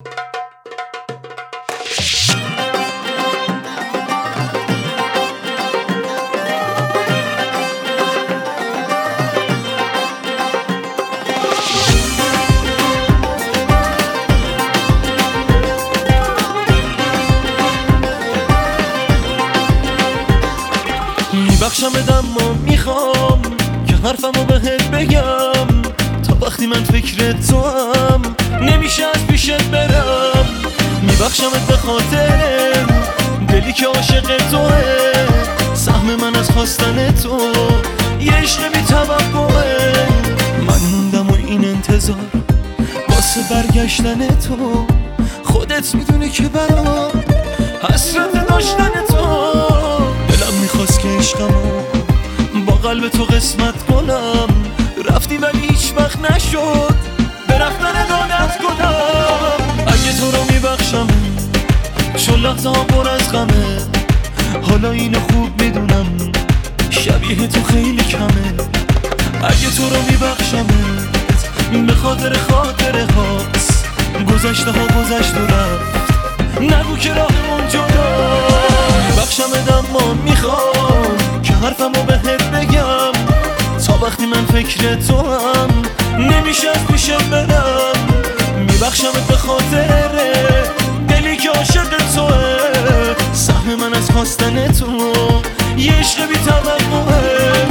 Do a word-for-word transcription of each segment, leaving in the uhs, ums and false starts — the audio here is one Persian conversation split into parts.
میبخشمت اما میخوام که حرفمو بهت بگم، تا وقتی من فکر تو هم نمیشه از پیشت برم. میبخشمت به خاطر دلی که عاشق توه، سهم من از خواستن تو یه عشق بی توقعه. من موندم و این انتظار واسه برگشتن تو، خودت میدونی که برام حسرت داشتن تو. دلم میخواست که عشقمو با قلب تو قسمت کنم، رفتی ولی هیچ وقت نشد به رفتن دادت کنم. اگه تو رو میبخشم چون لحظه ها پر از غمه، حالا اینو خوب میدونم شبیه تو خیلی کمه. اگه تو رو میبخشم به خاطر خاطره هاست، گذشته ها گذشت و رفت، نگو که راهمون جدا. میبخشمت اما میخوام که حرفمو بهت بگم، تا وقتی من فکر تو هم نمیشه از پیشت برم. میبخشمت به خاطر دلی که عاشق توه، سهم من از خواستن تو یه عشق بی توقعه.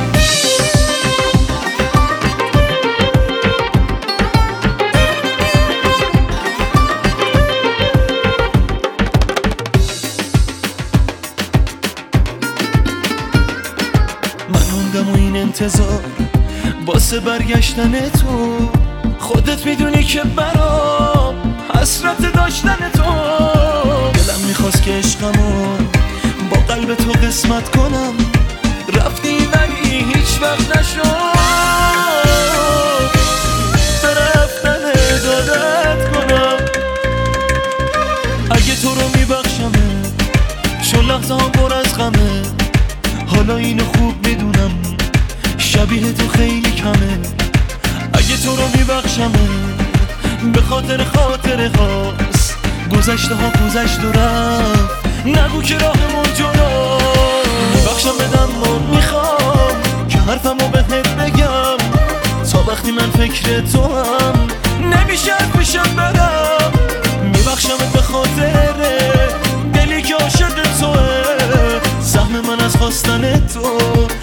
و این انتظار واسه برگشتن تو، خودت میدونی که برام حسرت داشتن تو. دلم میخواست که عشقمو با قلب تو قسمت کنم، رفتی ولی هیچ وقت نشد به رفتن دادت کنم. اگه تو رو میبخشم چون لحظه ها پر از غمه، حالا اینو خوب میدونم شبیه تو خیلی کمه. اگه تو رو میبخشم به خاطر خاطره خاص، گذشته ها گذشت و رفت، نگو که راهمون جدا. میبخشم بدم و میخوام که حرفمو بهت بگم، تا وقتی من فکر تو هم نمیشه از پیشت برم. میبخشمت به خاطر دلی که عاشق توه، سهم من از خواستن تو